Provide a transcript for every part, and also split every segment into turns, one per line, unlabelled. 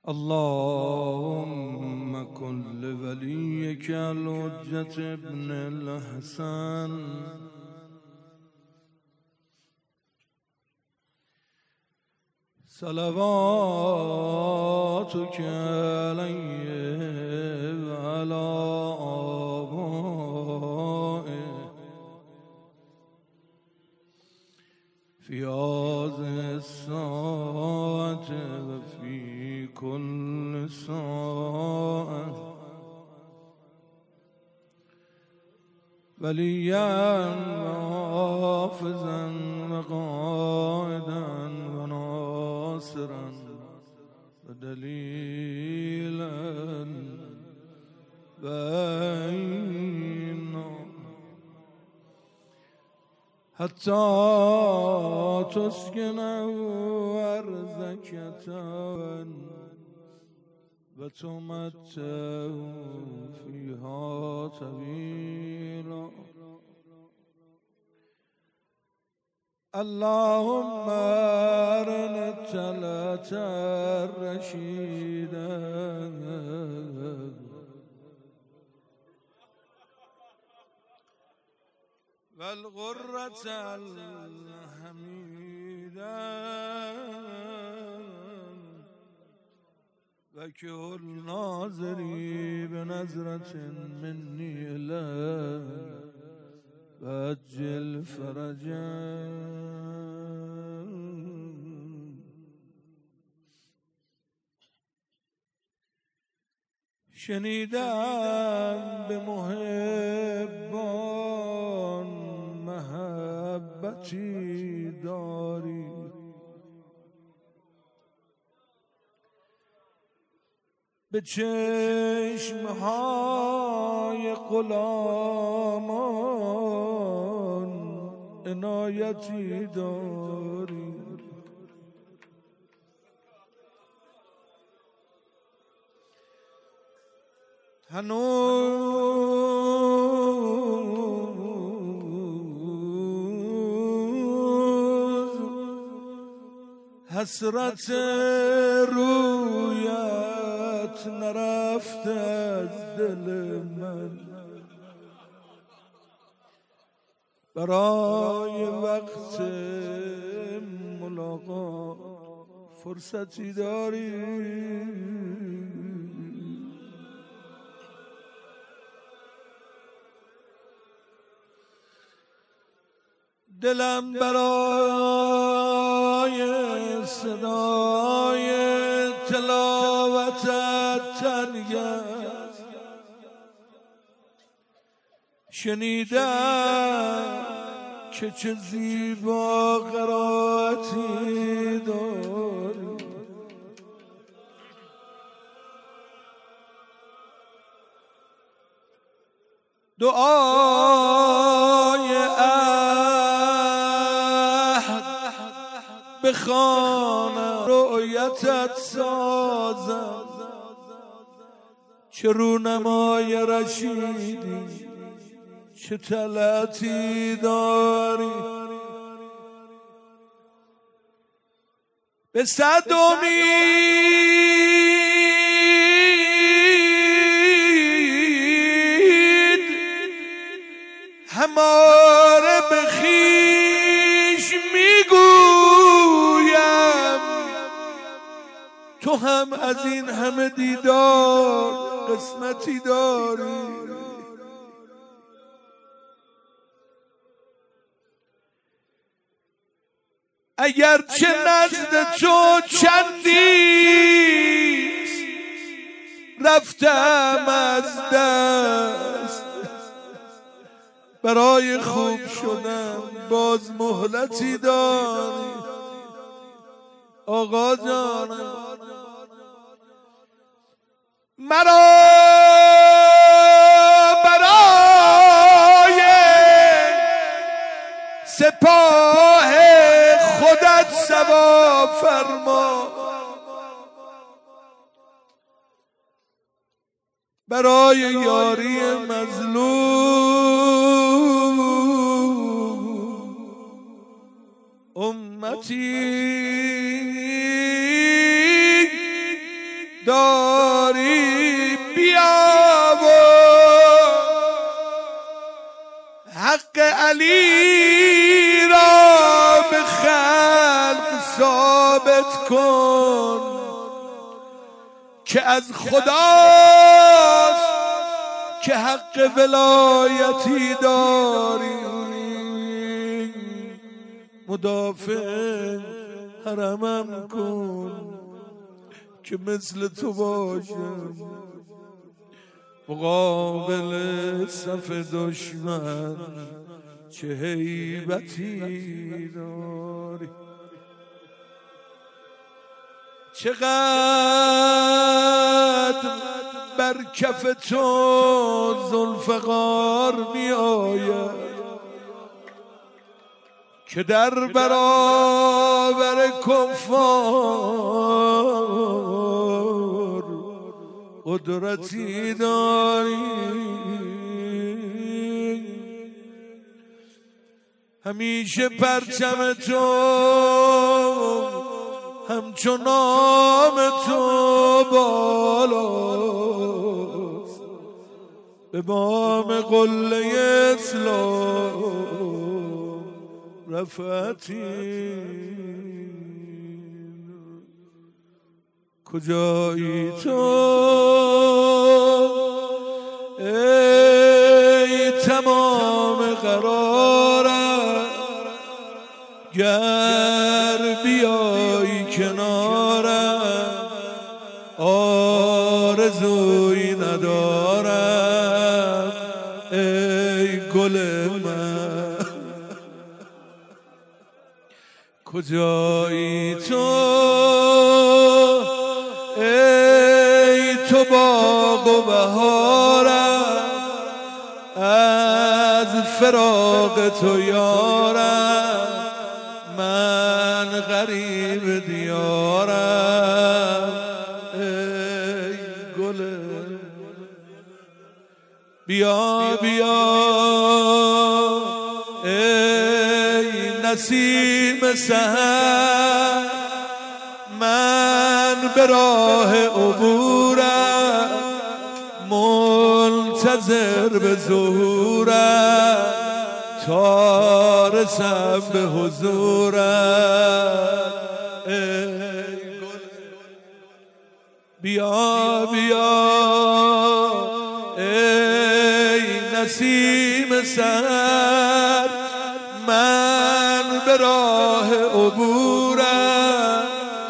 اللهم كن لوليك الحجة ابن الحسن صلواتك عليه وعلى آبائه في هذه الساعة وفي كل ساعة وليا وحافظا وقائدا وناصرا ودليلا بينا حتى تسكنه أرضك وتمتعه فيها طويلا. اللهم أرنا التلاة الرشيدة والغرة الحميدة وكل ناظري بنظرة مني إليه وأجل فرجا. شنیدم به محبان محبتی داری به چشمهای غلامان عنایتی داری هنوز حسرت رویت نرفته از دل من برای وقت ملاقات فرصتی داری دلم برای صدای تلاوتت تنگ است شنیدم که چه زیبا قرائتی داری دعای بخوانم رؤیتت سازم چه رونمای رشیدی چه طلعتی داری به صد امید هماره به خویش میگویم تو هم از این همه دیدار قسمتی داری اگرچه نزد تو چندیست رفتم از دست برای خوب شدن باز مهلتی داری آقا جانم مرا برای سپاه خودت سوا فرما برای یاری مظلوم امتی داری بیا و حق علی را به خلق ثابت کن که از خداست که حق ولایتی داری. مدافع حرمم کن که مثل تو باشم، مقابل صف دشمن چه هیبتی داری. چقدر بر کف تو ذوالفقار می آید که در برابر کفار قدرتی داری. همیشه پرچم تو همچون نام تو بالاست، به بام قله اسلام رفعتی. کجایی تو ای تمام قرارم، گر بیایی کنارم آرزویی ندارم ای گل من. کجایی تو ای تو باغ و بهارم، از فراق تو یارم من غریب دیارم ای گل. بیا بیا ای نسیم سحر، من به راه عبورم منتظر به ظهورم تا رسم به حضورم ای گل. بیا بیا ای نسیم سحر، من به راه عبورم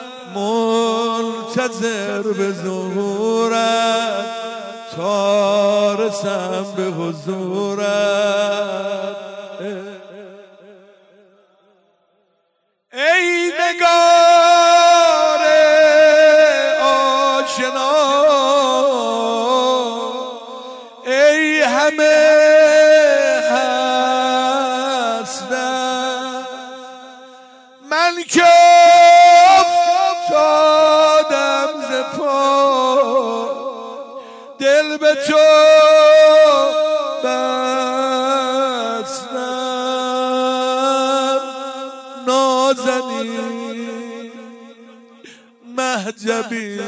منتظر به ظهورم تا رسم به حضورم. ای نگار آشنا ای همه هستم، من که افتادم ز پا دل به تو بستم. نازنی مهجبی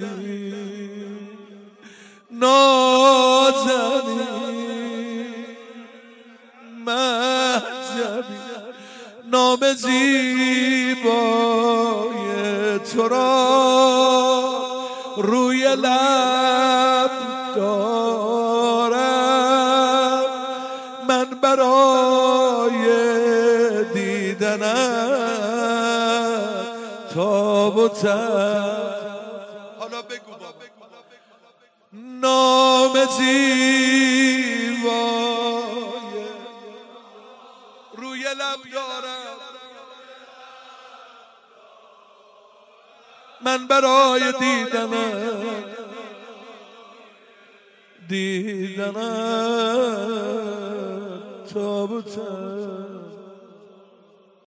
نازنی مهجبی، نام زیبای تو را روی لب دارم، من برای دیدنم تاب و تب. حالا بگو نام زیبای روی لب دارم، من برای دیدنم تاب و تب.